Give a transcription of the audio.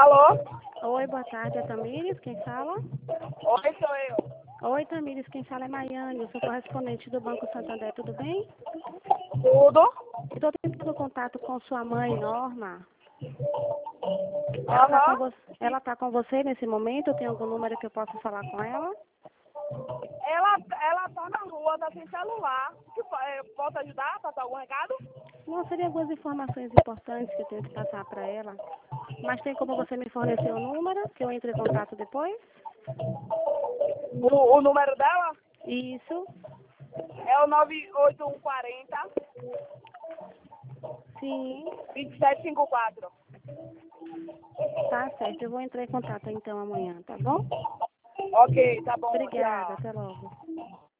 Alô? Oi, boa tarde, é Tamires, quem fala? Oi, sou eu. Oi, Tamires, quem fala é Maiane, eu sou correspondente do Banco Santander, tudo bem? Tudo? Estou tentando contato com sua mãe, Norma. Aham. Ela tá com você nesse momento? Tem algum número que eu possa falar com ela? Ela tá na rua, tá sem celular. Posso ajudar? Passar algum recado? Não, seria algumas informações importantes que eu tenho que passar para ela. Mas tem como você me fornecer o número, que eu entre em contato depois? O número dela Isso, é o 98140 sim, 2754. tá certo. Eu vou entrar em contato então amanhã, tá bom? Ok, tá bom, Obrigada, tchau. até logo.